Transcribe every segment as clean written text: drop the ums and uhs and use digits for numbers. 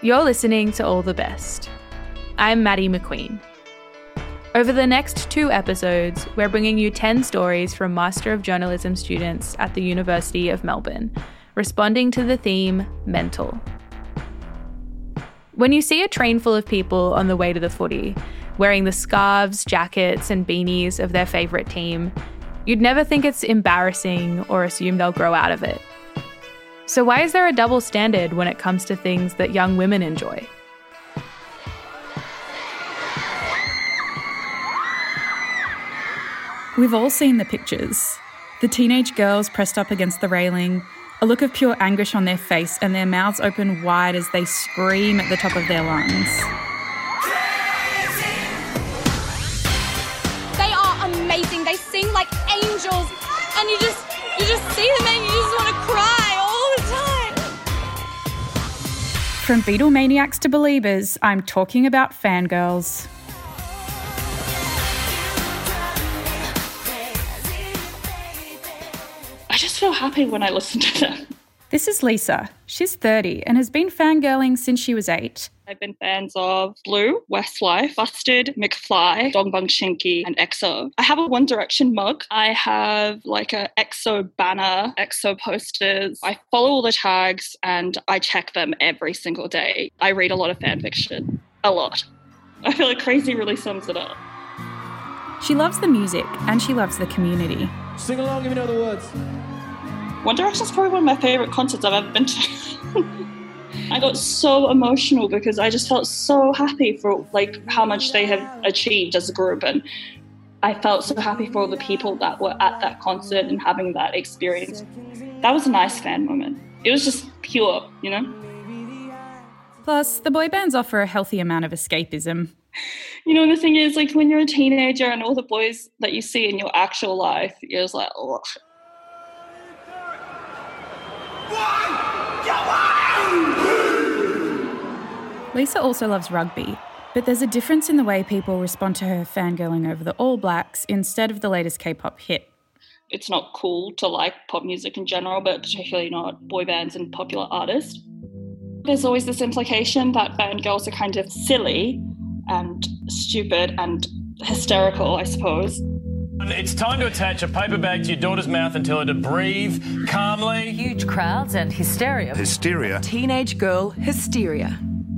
You're listening to All the Best. I'm Maddie McQueen. Over the next 2 episodes, we're bringing you 10 stories from Master of Journalism students at the University of Melbourne, responding to the theme mental. When you see a train full of people on the way to the footy, wearing the scarves, jackets and beanies of their favourite team, you'd never think it's embarrassing or assume they'll grow out of it. So why is there a double standard when it comes to things that young women enjoy? We've all seen the pictures. The teenage girls pressed up against the railing, a look of pure anguish on their face and their mouths open wide as they scream at the top of their lungs. They are amazing. They sing like angels and you just see them and you just want to cry all the time. From Beatlemaniacs to Beliebers, I'm talking about fangirls. I just feel happy when I listen to them. This is Lisa. She's 30 and has been fangirling since she was 8. I've been fans of Blue, Westlife, Busted, McFly, Dongbang Shinki, and EXO. I have a One Direction mug. I have like a EXO banner, EXO posters. I follow all the tags and I check them every single day. I read a lot of fan fiction. A lot. I feel like Crazy really sums it up. She loves the music and she loves the community. Sing along if you know the words. One Direction is probably one of my favourite concerts I've ever been to. I got so emotional because I just felt so happy for like how much they have achieved as a group, and I felt so happy for all the people that were at that concert and having that experience. That was a nice fan moment. It was just pure, you know? Plus, the boy bands offer a healthy amount of escapism. You know, the thing is, like, when you're a teenager and all the boys that you see in your actual life, you're just like, ugh. Lisa also loves rugby, but there's a difference in the way people respond to her fangirling over the All Blacks instead of the latest K-pop hit. It's not cool to like pop music in general, but particularly not boy bands and popular artists. There's always this implication that fangirls are kind of silly and stupid and hysterical, I suppose. It's time to attach a paper bag to your daughter's mouth and tell her to breathe calmly. Huge crowds and hysteria. Hysteria. Teenage girl hysteria.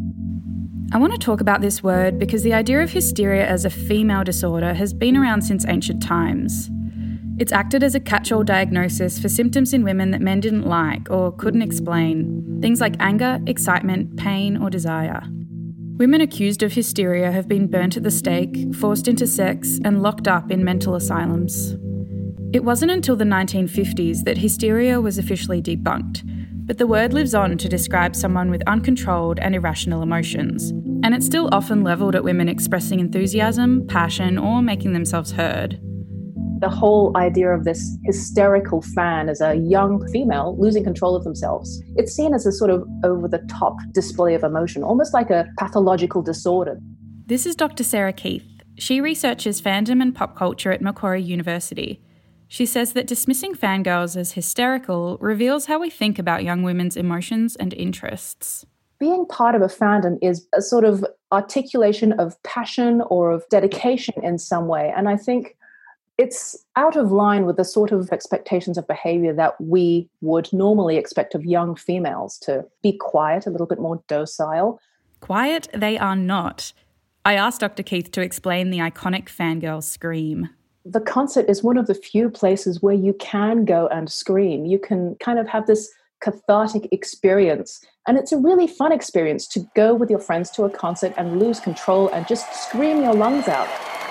I want to talk about this word because the idea of hysteria as a female disorder has been around since ancient times. It's acted as a catch-all diagnosis for symptoms in women that men didn't like or couldn't explain, things like anger, excitement, pain or desire. Women accused of hysteria have been burnt at the stake, forced into sex and locked up in mental asylums. It wasn't until the 1950s that hysteria was officially debunked, but the word lives on to describe someone with uncontrolled and irrational emotions, and it's still often levelled at women expressing enthusiasm, passion or making themselves heard. The whole idea of this hysterical fan as a young female losing control of themselves, it's seen as a sort of over-the-top display of emotion, almost like a pathological disorder. This is Dr. Sarah Keith. She researches fandom and pop culture at Macquarie University. She says that dismissing fangirls as hysterical reveals how we think about young women's emotions and interests. Being part of a fandom is a sort of articulation of passion or of dedication in some way, and I think it's out of line with the sort of expectations of behaviour that we would normally expect of young females, to be quiet, a little bit more docile. Quiet they are not. I asked Dr. Keith to explain the iconic fangirl scream. The concert is one of the few places where you can go and scream. You can kind of have this cathartic experience. And it's a really fun experience to go with your friends to a concert and lose control and just scream your lungs out.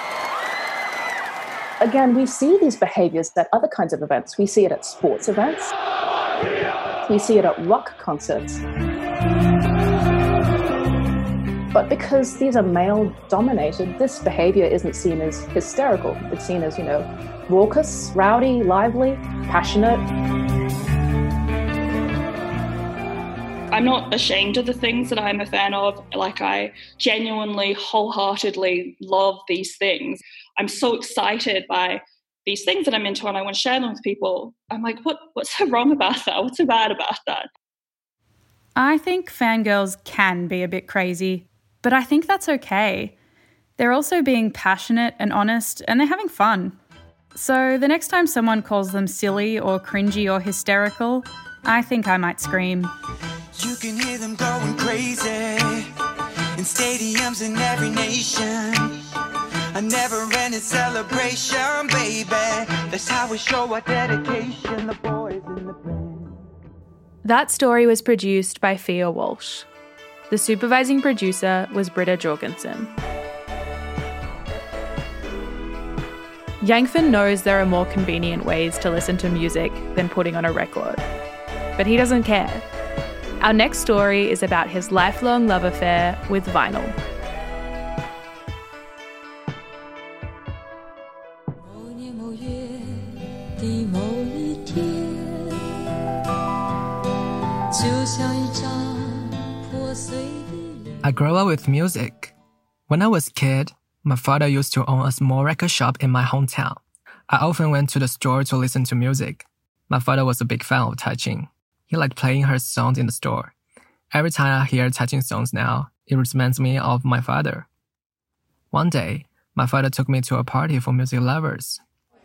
Again, we see these behaviours at other kinds of events. We see it at sports events. We see it at rock concerts. But because these are male-dominated, this behaviour isn't seen as hysterical. It's seen as, raucous, rowdy, lively, passionate. I'm not ashamed of the things that I'm a fan of. Like, I genuinely, wholeheartedly love these things. I'm so excited by these things that I'm into and I want to share them with people. I'm like, what's so wrong about that? What's so bad about that? I think fangirls can be a bit crazy, but I think that's okay. They're also being passionate and honest, and they're having fun. So the next time someone calls them silly or cringy or hysterical, I think I might scream. You can hear them going crazy in stadiums in every nation. A never-ending celebration, baby. That's how we show our dedication, the boys in the band. That story was produced by Fia Walsh. The supervising producer was Britta Jorgensen. Yangfin knows there are more convenient ways to listen to music than putting on a record. But he doesn't care. Our next story is about his lifelong love affair with vinyl. I grew up with music. When I was a kid, my father used to own a small record shop in my hometown. I often went to the store to listen to music. My father was a big fan of Taijing. He liked playing her songs in the store. Every time I hear Taijing songs now, it reminds me of my father. One day, my father took me to a party for music lovers.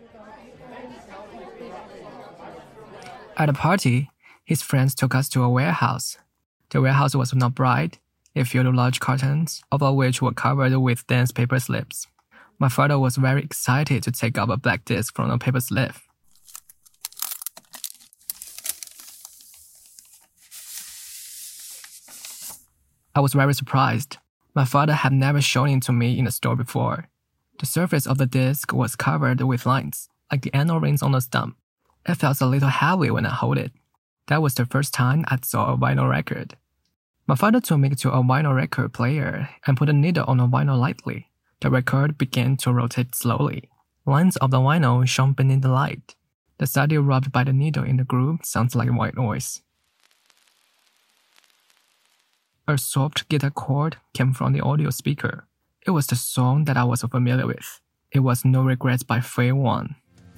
At the party, his friends took us to a warehouse. The warehouse was not bright. It filled large cartons, all of which were covered with dense paper slips. My father was very excited to take up a black disc from a paper slip. I was very surprised. My father had never shown it to me in the store before. The surface of the disc was covered with lines, like the anal rings on a stump. It felt a little heavy when I held it. That was the first time I saw a vinyl record. My father took me to a vinyl record player and put a needle on a vinyl lightly. The record began to rotate slowly. Lines of the vinyl shone beneath the light. The study rubbed by the needle in the groove sounds like white noise. A soft guitar chord came from the audio speaker. It was the song that I was familiar with. It was No Regrets by Faye Wong.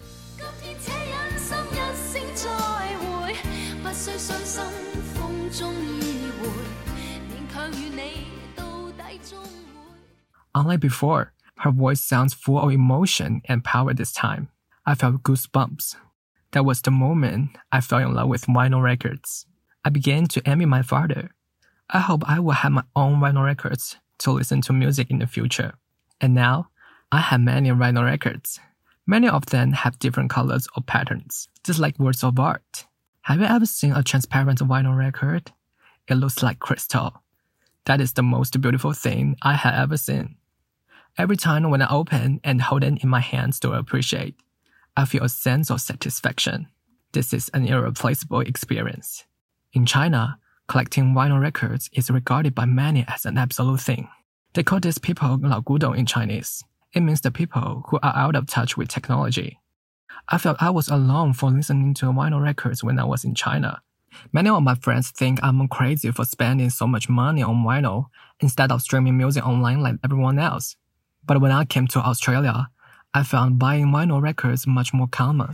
Unlike before, her voice sounds full of emotion and power this time. I felt goosebumps. That was the moment I fell in love with vinyl records. I began to envy my father. I hope I will have my own vinyl records to listen to music in the future. And now, I have many vinyl records. Many of them have different colors or patterns, just like works of art. Have you ever seen a transparent vinyl record? It looks like crystal. That is the most beautiful thing I have ever seen. Every time when I open and hold it in my hands to appreciate, I feel a sense of satisfaction. This is an irreplaceable experience. In China, collecting vinyl records is regarded by many as an absolute thing. They call these people 老古董 in Chinese. It means the people who are out of touch with technology. I felt I was alone for listening to vinyl records when I was in China. Many of my friends think I'm crazy for spending so much money on vinyl instead of streaming music online like everyone else. But when I came to Australia, I found buying vinyl records much more common.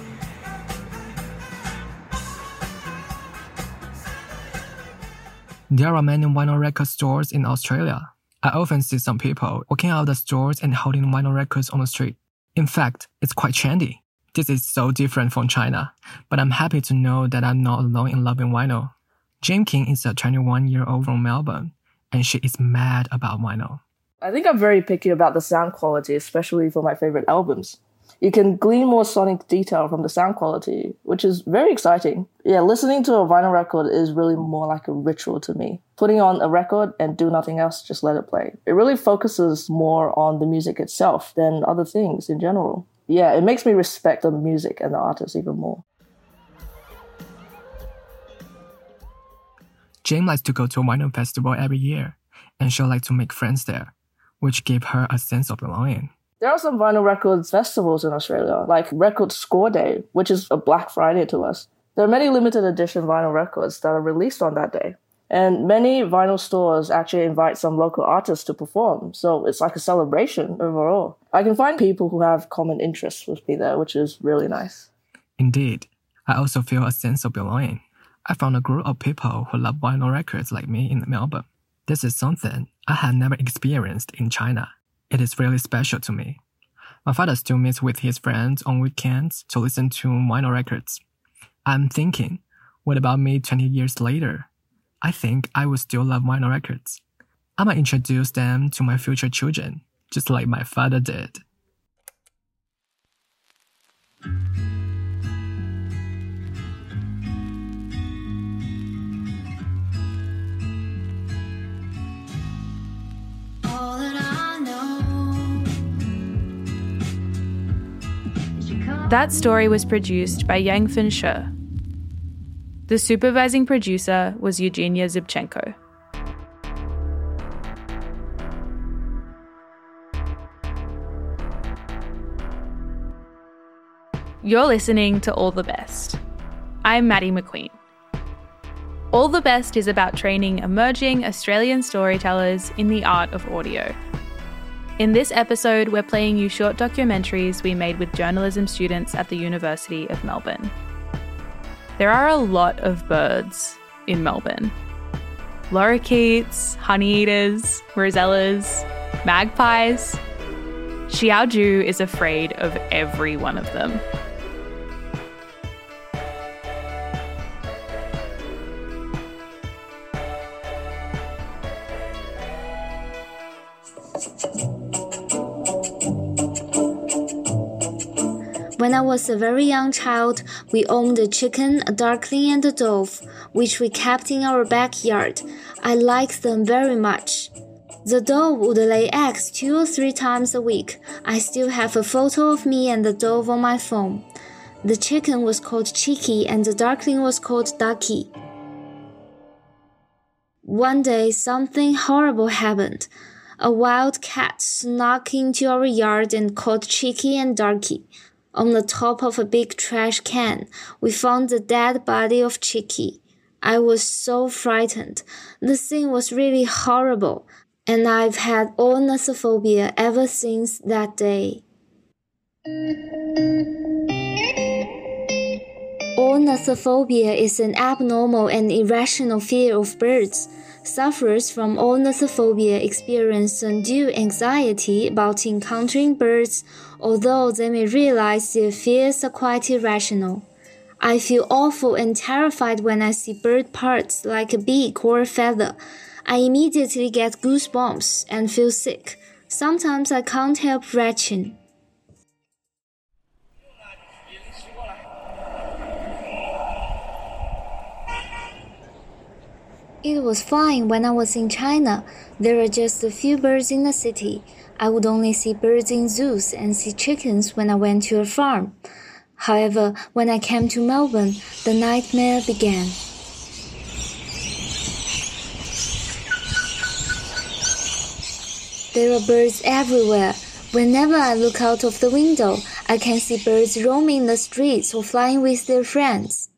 There are many vinyl record stores in Australia. I often see some people walking out of the stores and holding vinyl records on the street. In fact, it's quite trendy. This is so different from China, but I'm happy to know that I'm not alone in loving vinyl. Jane King is a 21-year-old from Melbourne, and she is mad about vinyl. I think I'm very picky about the sound quality, especially for my favorite albums. You can glean more sonic detail from the sound quality, which is very exciting. Yeah, listening to a vinyl record is really more like a ritual to me. Putting on a record and do nothing else, just let it play. It really focuses more on the music itself than other things in general. Yeah, it makes me respect the music and the artist even more. Jane likes to go to a vinyl festival every year, and she likes to make friends there, which gave her a sense of belonging. There are some vinyl records festivals in Australia, like Record Score Day, which is a Black Friday to us. There are many limited edition vinyl records that are released on that day. And many vinyl stores actually invite some local artists to perform, so it's like a celebration overall. I can find people who have common interests with me there, which is really nice. Indeed, I also feel a sense of belonging. I found a group of people who love vinyl records like me in Melbourne. This is something I had never experienced in China. It is really special to me. My father still meets with his friends on weekends to listen to vinyl records. I'm thinking, what about me 20 years later? I think I will still love vinyl records. I might introduce them to my future children, just like my father did. That story was produced by Yangfen Shi. The supervising producer was Eugenia Zubchenko. You're listening to All the Best. I'm Maddie McQueen. All the Best is about training emerging Australian storytellers in the art of audio. In this episode, we're playing you short documentaries we made with journalism students at the University of Melbourne. There are a lot of birds in Melbourne. Lorikeets, honeyeaters, rosellas, magpies. Xiaoju is afraid of every one of them. When I was a very young child, we owned a chicken, a duckling, and a dove, which we kept in our backyard. I liked them very much. The dove would lay eggs 2 or 3 times a week. I still have a photo of me and the dove on my phone. The chicken was called Cheeky and the duckling was called Ducky. One day, something horrible happened. A wild cat snuck into our yard and caught Cheeky and Ducky. On the top of a big trash can, we found the dead body of Cheeky. I was so frightened. The scene was really horrible, and I've had ornithophobia ever since that day. Ornithophobia is an abnormal and irrational fear of birds. Sufferers from ornithophobia experience undue anxiety about encountering birds, although they may realize their fears are quite irrational. I feel awful and terrified when I see bird parts like a beak or a feather. I immediately get goosebumps and feel sick. Sometimes I can't help retching. It was fine when I was in China. There are just a few birds in the city. I would only see birds in zoos and see chickens when I went to a farm. However, when I came to Melbourne, the nightmare began. There are birds everywhere. Whenever I look out of the window, I can see birds roaming the streets or flying with their friends.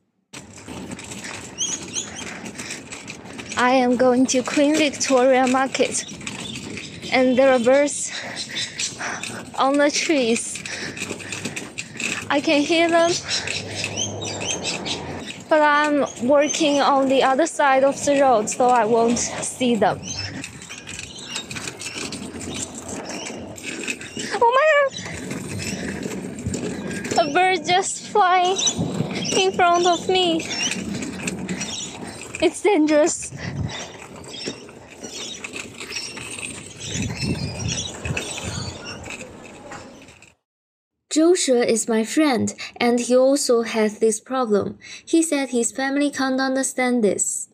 I am going to Queen Victoria Market, and there are birds on the trees. I can hear them, but I'm working on the other side of the road, so I won't see them. Oh my God! A bird just flying in front of me. It's dangerous. Zhou She is my friend, and he also has this problem. He said his family can't understand this.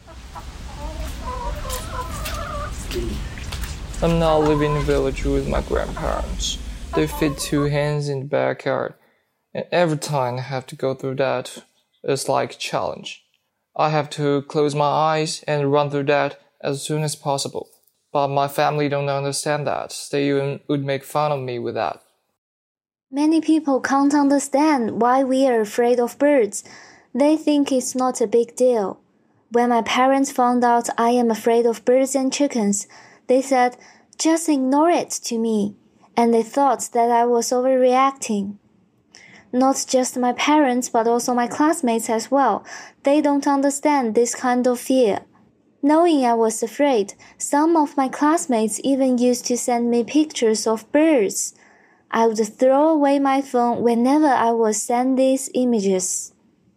I'm now living in a village with my grandparents. They fit 2 hens in the backyard, and every time I have to go through that, it's like a challenge. I have to close my eyes and run through that as soon as possible. But my family don't understand that. They even would make fun of me with that. Many people can't understand why we are afraid of birds. They think it's not a big deal. When my parents found out I am afraid of birds and chickens, they said, "Just ignore it" to me, and they thought that I was overreacting. Not just my parents, but also my classmates as well. They don't understand this kind of fear. Knowing I was afraid, some of my classmates even used to send me pictures of birds. I would throw away my phone whenever I was sent these images.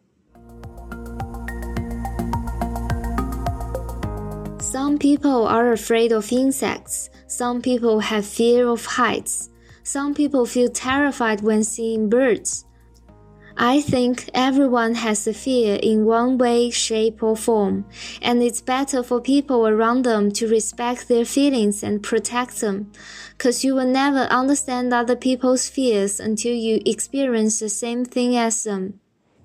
Some people are afraid of insects. Some people have fear of heights. Some people feel terrified when seeing birds. I think everyone has a fear in one way, shape, or form, and it's better for people around them to respect their feelings and protect them, because you will never understand other people's fears until you experience the same thing as them.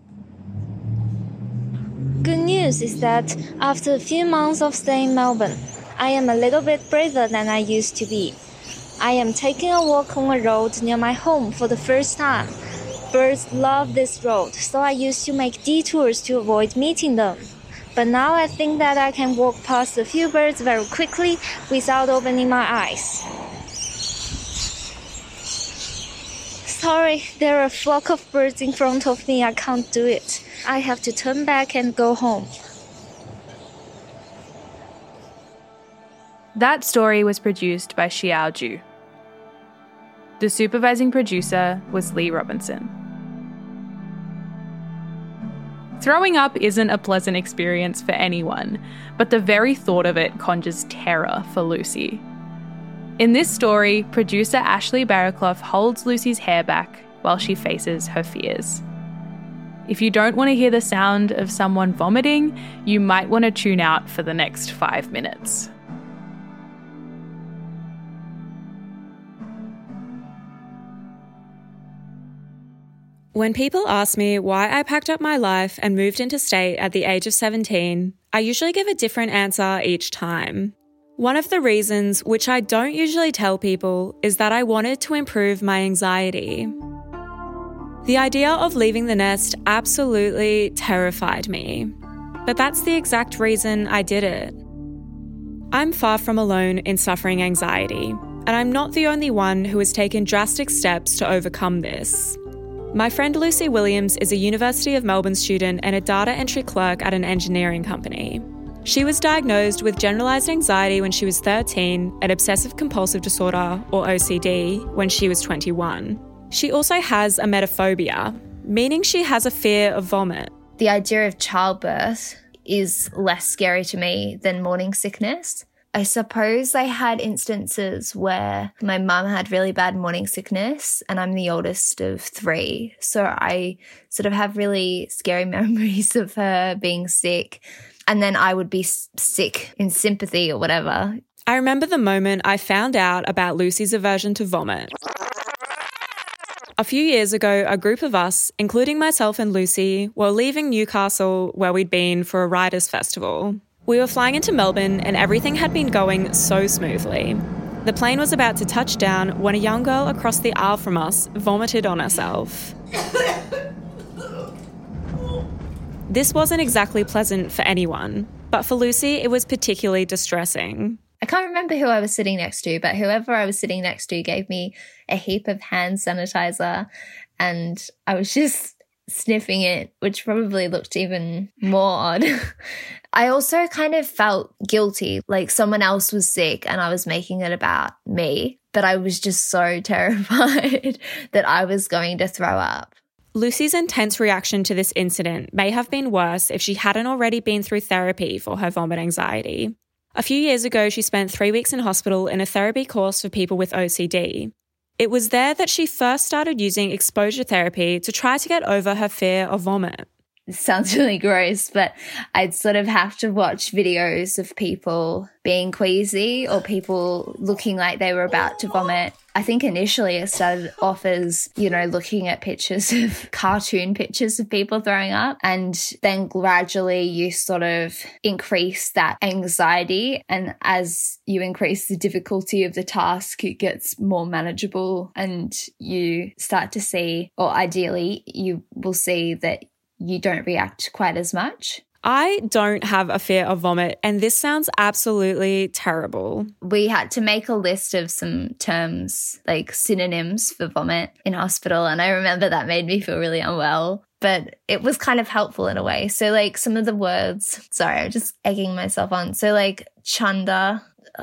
Good news is that after a few months of staying in Melbourne, I am a little bit braver than I used to be. I am taking a walk on a road near my home for the first time. Birds love this road, so I used to make detours to avoid meeting them. But now I think that I can walk past a few birds very quickly without opening my eyes. Sorry, there are a flock of birds in front of me. I can't do it. I have to turn back and go home. That story was produced by Xiao Ju. The supervising producer was Lee Robinson. Throwing up isn't a pleasant experience for anyone, but the very thought of it conjures terror for Lucy. In this story, producer Ashley Barraclough holds Lucy's hair back while she faces her fears. If you don't want to hear the sound of someone vomiting, you might want to tune out for the next 5 minutes. When people ask me why I packed up my life and moved interstate at the age of 17, I usually give a different answer each time. One of the reasons, which I don't usually tell people, is that I wanted to improve my anxiety. The idea of leaving the nest absolutely terrified me, but that's the exact reason I did it. I'm far from alone in suffering anxiety, and I'm not the only one who has taken drastic steps to overcome this. My friend Lucy Williams is a University of Melbourne student and a data entry clerk at an engineering company. She was diagnosed with generalised anxiety when she was 13 and obsessive compulsive disorder, or OCD, when she was 21. She also has a emetophobia, meaning she has a fear of vomit. The idea of childbirth is less scary to me than morning sickness. I suppose I had instances where my mum had really bad morning sickness and I'm the oldest of 3. So I sort of have really scary memories of her being sick. And then I would be sick in sympathy or whatever. I remember the moment I found out about Lucy's aversion to vomit. A few years ago, a group of us, including myself and Lucy, were leaving Newcastle where we'd been for a writers' festival. We were flying into Melbourne and everything had been going so smoothly. The plane was about to touch down when a young girl across the aisle from us vomited on herself. This wasn't exactly pleasant for anyone, but for Lucy it was particularly distressing. I can't remember who I was sitting next to, but whoever I was sitting next to gave me a heap of hand sanitizer and I was just sniffing it, which probably looked even more odd. I also kind of felt guilty, like someone else was sick and I was making it about me, but I was just so terrified that I was going to throw up. Lucy's intense reaction to this incident may have been worse if she hadn't already been through therapy for her vomit anxiety. A few years ago, she spent 3 weeks in hospital in a therapy course for people with OCD. It was there that she first started using exposure therapy to try to get over her fear of vomit. It sounds really gross, but I'd sort of have to watch videos of people being queasy or people looking like they were about to vomit. I think initially it started off as, looking at cartoon pictures of people throwing up. And then gradually you sort of increase that anxiety. And as you increase the difficulty of the task, it gets more manageable and you start to see, or ideally you will see that you don't react quite as much. I don't have a fear of vomit, and this sounds absolutely terrible. We had to make a list of some terms, like synonyms for vomit in hospital, and I remember that made me feel really unwell, but it was kind of helpful in a way. So like some of the words, sorry, I'm just egging myself on. So like chunda,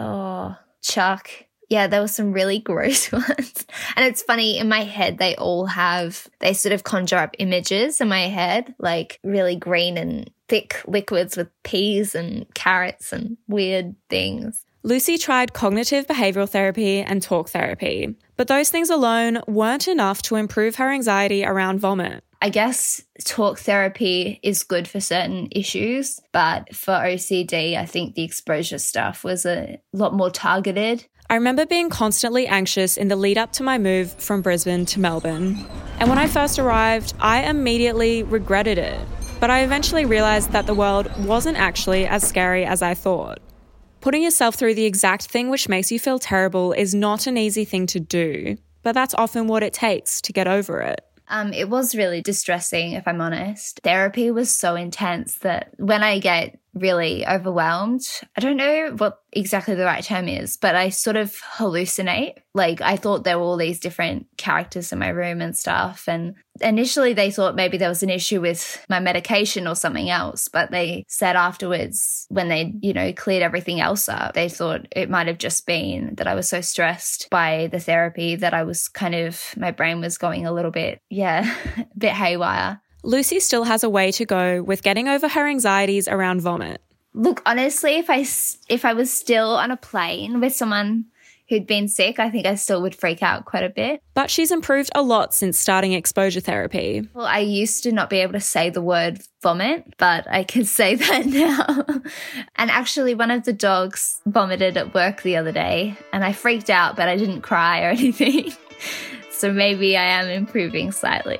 chuck. Yeah, there were some really gross ones. And it's funny, in my head, they sort of conjure up images in my head, like really green and thick liquids with peas and carrots and weird things. Lucy tried cognitive behavioural therapy and talk therapy, but those things alone weren't enough to improve her anxiety around vomit. I guess talk therapy is good for certain issues, but for OCD, I think the exposure stuff was a lot more targeted. I remember being constantly anxious in the lead up to my move from Brisbane to Melbourne. And when I first arrived, I immediately regretted it. But I eventually realised that the world wasn't actually as scary as I thought. Putting yourself through the exact thing which makes you feel terrible is not an easy thing to do, but that's often what it takes to get over it. It was really distressing, if I'm honest. Therapy was so intense that when I get really overwhelmed, I don't know what exactly the right term is, but I sort of hallucinate. Like I thought there were all these different characters in my room and stuff. And initially they thought maybe there was an issue with my medication or something else, but they said afterwards when they, cleared everything else up, they thought it might have just been that I was so stressed by the therapy that I was my brain was going a little bit, a bit haywire. Lucy still has a way to go with getting over her anxieties around vomit. Look, honestly, if I was still on a plane with someone who'd been sick, I think I still would freak out quite a bit. But she's improved a lot since starting exposure therapy. Well, I used to not be able to say the word vomit, but I can say that now. And actually, one of the dogs vomited at work the other day, and I freaked out, but I didn't cry or anything. So maybe I am improving slightly.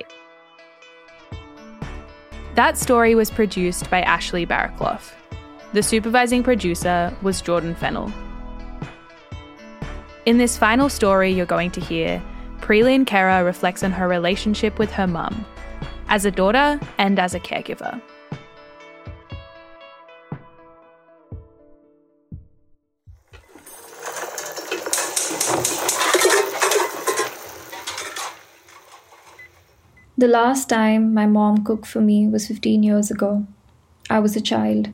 That story was produced by Ashley Barraclough. The supervising producer was Jordan Fennell. In this final story you're going to hear, Preelin Kera reflects on her relationship with her mum, as a daughter and as a caregiver. The last time my mom cooked for me was 15 years ago. I was a child.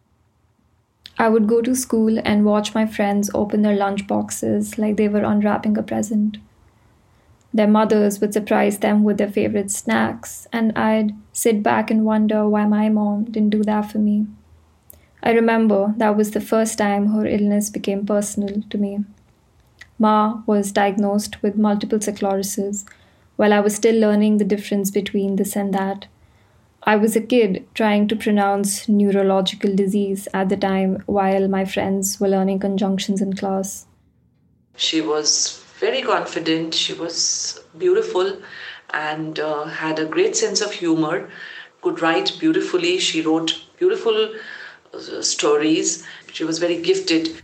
I would go to school and watch my friends open their lunch boxes like they were unwrapping a present. Their mothers would surprise them with their favorite snacks, and I'd sit back and wonder why my mom didn't do that for me. I remember that was the first time her illness became personal to me. Ma was diagnosed with multiple sclerosis, while I was still learning the difference between this and that. I was a kid trying to pronounce neurological disease at the time while my friends were learning conjunctions in class. She was very confident, she was beautiful and had a great sense of humor, could write beautifully, she wrote beautiful stories, she was very gifted.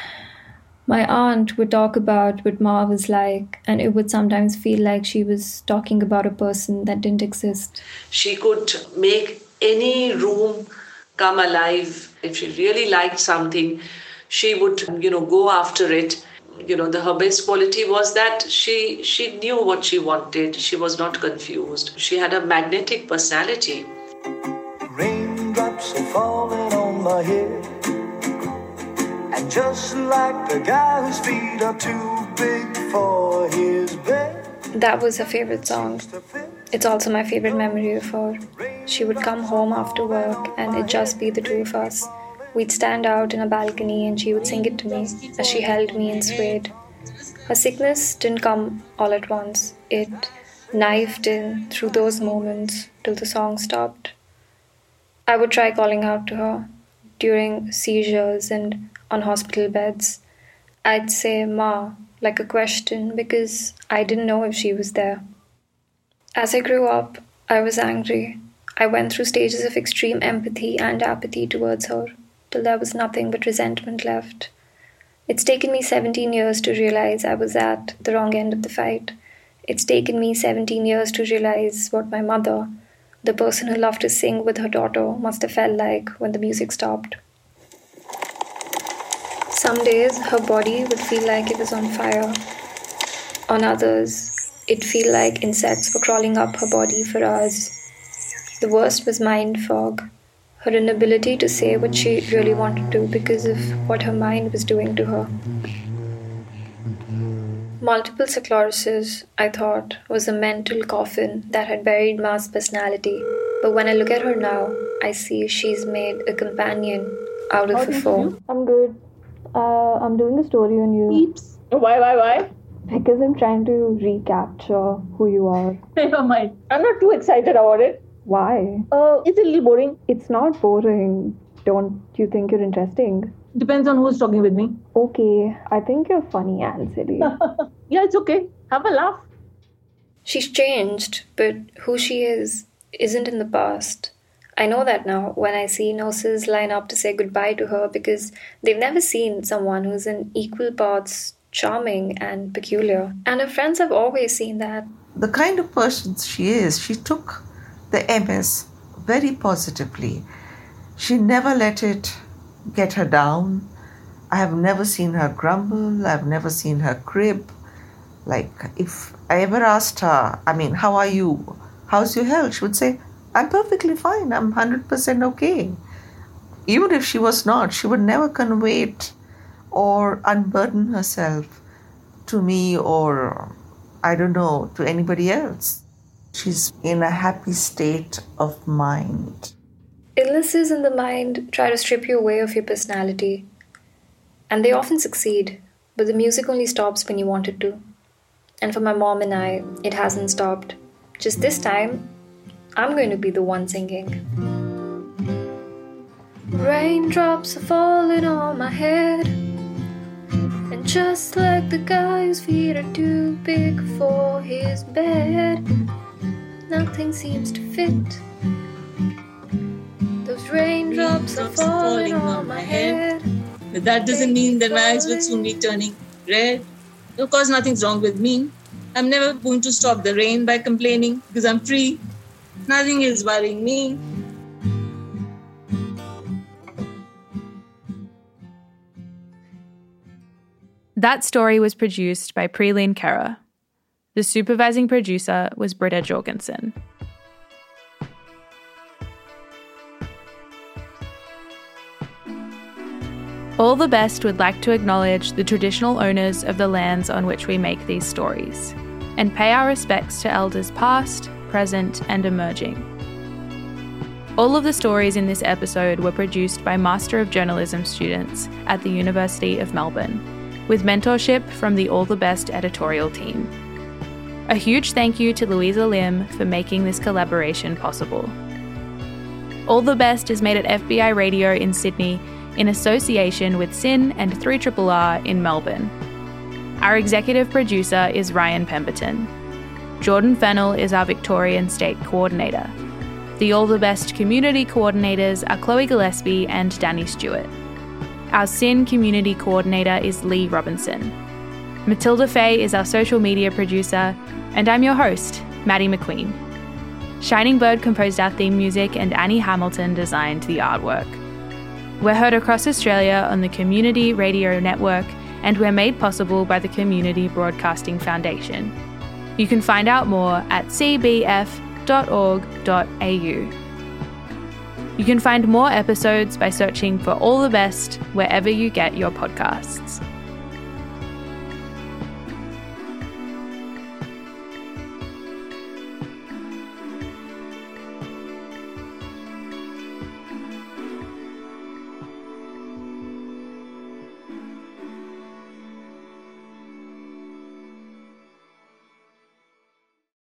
My aunt would talk about what Ma was like, and it would sometimes feel like she was talking about a person that didn't exist. She could make any room come alive. If she really liked something, she would, go after it. Her best quality was that she knew what she wanted. She was not confused. She had a magnetic personality. Raindrops are falling on my head. And just like the guy whose feet are too big for his bed. That was her favorite song. It's also my favorite memory of her. She would come home after work and it'd just be the two of us. We'd stand out in a balcony and she would sing it to me as she held me and swayed. Her sickness didn't come all at once. It knifed in through those moments till the song stopped. I would try calling out to her during seizures and on hospital beds. I'd say Ma, like a question, because I didn't know if she was there. As I grew up, I was angry. I went through stages of extreme empathy and apathy towards her, till there was nothing but resentment left. It's taken me 17 years to realize I was at the wrong end of the fight. It's taken me 17 years to realize what my mother, the person who loved to sing with her daughter must have felt like when the music stopped. Some days her body would feel like it was on fire. On others, it'd feel like insects were crawling up her body for hours. The worst was mind fog, her inability to say what she really wanted to because of what her mind was doing to her. Multiple sclerosis, I thought, was a mental coffin that had buried Ma's personality. But when I look at her now, I see she's made a companion out of the four. I'm good. I'm doing a story on you. Peeps. Why? Because I'm trying to recapture who you are. Never mind. I'm not too excited about it. Why? It's a little boring. It's not boring. Don't you think you're interesting? Depends on who's talking with me. Okay, I think you're funny and silly. Yeah, it's okay. Have a laugh. She's changed, but who she is isn't in the past. I know that now when I see nurses line up to say goodbye to her because they've never seen someone who's in equal parts charming and peculiar. And her friends have always seen that. The kind of person she is, she took the MS very positively. She never let it get her down. I have never seen her grumble. I've never seen her crib. Like, if I ever asked her, how are you? How's your health? She would say, I'm perfectly fine. I'm 100% okay. Even if she was not, she would never convey it or unburden herself to me or, to anybody else. She's in a happy state of mind. Illnesses in the mind try to strip you away of your personality. And they often succeed, but the music only stops when you want it to. And for my mom and I, it hasn't stopped. Just this time, I'm going to be the one singing. Raindrops are falling on my head, and just like the guy whose feet are too big for his bed, nothing seems to fit. Those raindrops are falling on my head. But that doesn't mean that my eyes will soon be turning red. Of course, nothing's wrong with me. I'm never going to stop the rain by complaining because I'm free. Nothing is worrying me. That story was produced by Preline Kera. The supervising producer was Britta Jorgensen. All the Best would like to acknowledge the traditional owners of the lands on which we make these stories, and pay our respects to elders past, present, and emerging. All of the stories in this episode were produced by Master of Journalism students at the University of Melbourne, with mentorship from the All the Best editorial team. A huge thank you to Louisa Lim for making this collaboration possible. All the Best is made at FBI Radio in Sydney in association with SYN and 3RRR in Melbourne. Our executive producer is Ryan Pemberton. Jordan Fennell is our Victorian State Coordinator. The All the Best community coordinators are Chloe Gillespie and Danny Stewart. Our SYN community coordinator is Lee Robinson. Matilda Fay is our social media producer, and I'm your host, Maddie McQueen. Shining Bird composed our theme music and Annie Hamilton designed the artwork. We're heard across Australia on the Community Radio Network, and we're made possible by the Community Broadcasting Foundation. You can find out more at cbf.org.au. You can find more episodes by searching for All the Best wherever you get your podcasts.